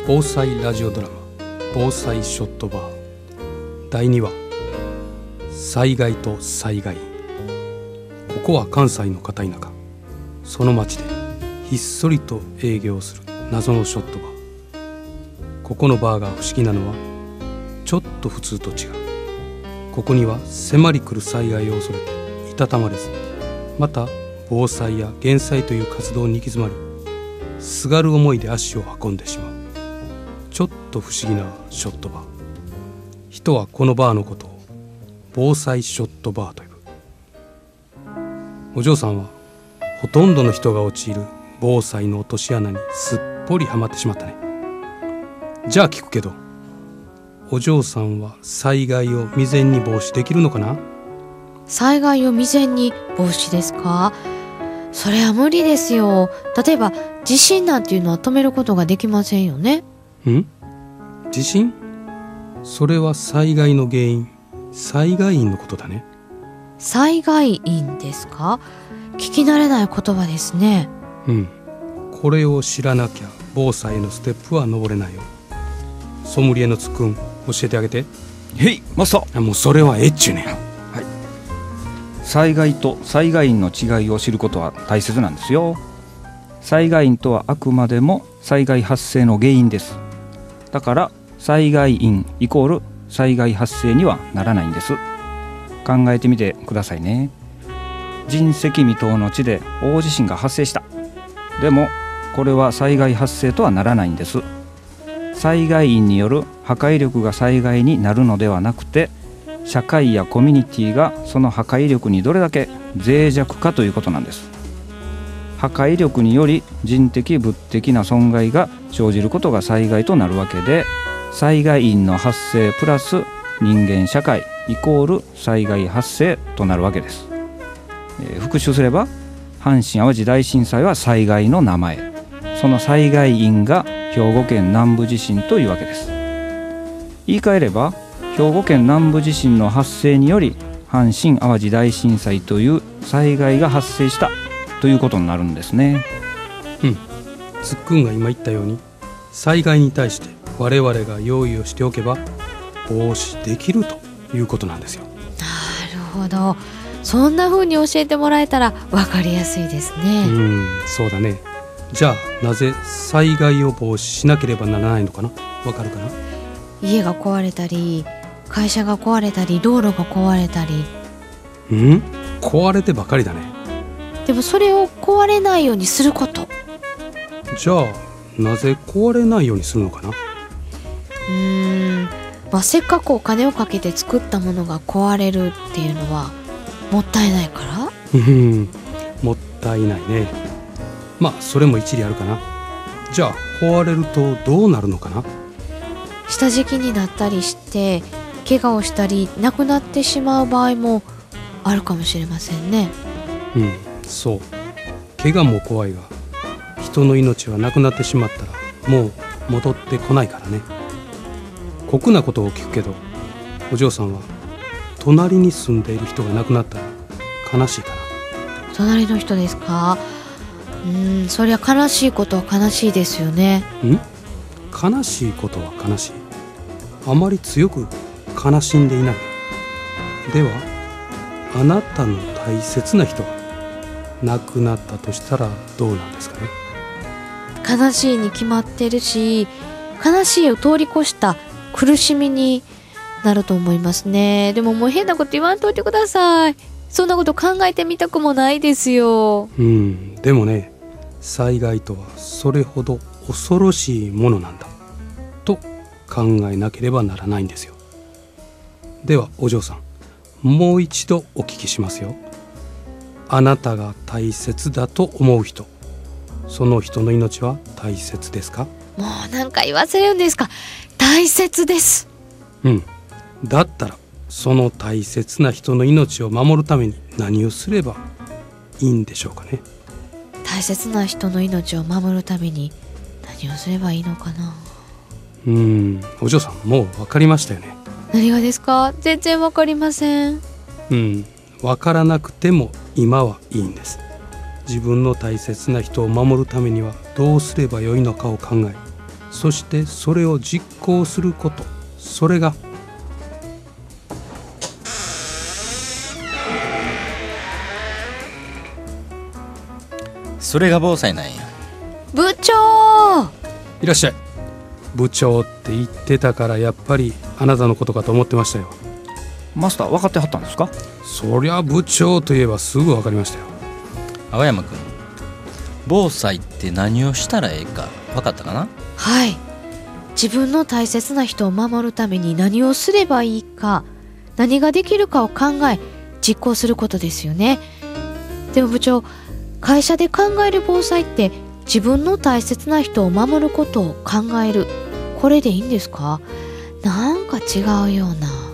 防災ラジオドラマ防災ショットバー第2話災害と災害。ここは関西の片田舎、その町でひっそりと営業する謎のショットバー。ここのバーが不思議なのはちょっと普通と違う。ここには迫り来る災害を恐れていたたまれず、また防災や減災という活動に行き詰まり、すがる思いで足を運んでしまうちょっと不思議なショットバー。人はこのバーのことを防災ショットバーと呼ぶ。お嬢さんはほとんどの人が陥る防災の落とし穴にすっぽりはまってしまったね。じゃあ聞くけど、お嬢さんは災害を未然に防止できるのかな？ 災害を未然に防止ですか？それは無理ですよ。例えば地震なんていうのは止めることができませんよね。 地震？それは災害の原因、災害員のことだね。 災害員ですか？聞き慣れない言葉ですね。 これを知らなきゃ防災へのステップは登れないよ。ソムリエのつっくん、教えてあげて。 へい、マスター。 もうそれはえっちゅうねん。 災害と災害員の違いを知ることは大切なんですよ。災害員とはあくまでも災害発生の原因です。だから災害員イコール災害発生にはならないんです。考えてみてくださいね。人石未踏の地で大地震が発生した。でもこれは災害発生とはならないんです。災害員による破壊力が災害になるのではなくて、社会やコミュニティがその破壊力にどれだけ脆弱かということなんです。破壊力により人的物的な損害が生じることが災害となるわけで、災害員の発生プラス人間社会イコール災害発生となるわけです。復習すれば、阪神・淡路大震災は災害の名前、その災害員が兵庫県南部地震というわけです。言い換えれば、兵庫県南部地震の発生により阪神・淡路大震災という災害が発生したということになるんですね。 つっくんが今言ったように、災害に対して我々が用意をしておけば防止できるということなんですよ。 なるほど。そんな風に教えてもらえたら分かりやすいですね。 そうだね。じゃあなぜ災害を防止しなければならないのかな？わかるかな？ 家が壊れたり、会社が壊れたり、道路が壊れたり。 壊れてばかりだね。 でもそれを壊れないようにすること。 じゃあなぜ壊れないようにするのかな？ せっかくお金をかけて作ったものが壊れるっていうのはもったいないから？ もったいないね。それも一理あるかな。じゃあ壊れるとどうなるのかな？ 下敷きになったりして怪我をしたり亡くなってしまう場合もあるかもしれませんね。 そう。怪我も怖いが、人の命はなくなってしまったらもう戻ってこないからね。酷なことを聞くけど、お嬢さんは隣に住んでいる人が亡くなったら悲しいかな？ 隣の人ですか？そりゃ悲しいことは悲しいですよね。 悲しいことは悲しい。あまり強く悲しんでいない。ではあなたの大切な人が亡くなったとしたらどうなんですかね？ 悲しいに決まってるし、悲しいを通り越した苦しみになると思いますね。でももう変なこと言わんといてください。そんなこと考えてみたくもないですよ。 でもね、災害とはそれほど恐ろしいものなんだと考えなければならないんですよ。ではお嬢さん、もう一度お聞きしますよ。あなたが大切だと思う人、その人の命は大切ですか？ もう何回言わせるんですか？大切です。 だったらその大切な人の命を守るために何をすればいいんでしょうかね？ 大切な人の命を守るために何をすればいいのかな？ お嬢さん、もう分かりましたよね。 何がですか？全然分かりません。 分からなくても今はいいんです。自分の大切な人を守るためにはどうすればよいのかを考え、 そしてそれを実行すること、それが防災なんや。 部長。 いらっしゃい。部長って言ってたからやっぱりあなたのことかと思ってましたよ。 マスター分かってはったんですか？ そりゃ部長といえばすぐ分かりましたよ。 青山くん、防災って何をしたらええか分かったかな？ はい。自分の大切な人を守るために何をすればいいか、何ができるかを考え実行することですよね。でも部長、会社で考える防災って自分の大切な人を守ることを考える、これでいいんですか？なんか違うような。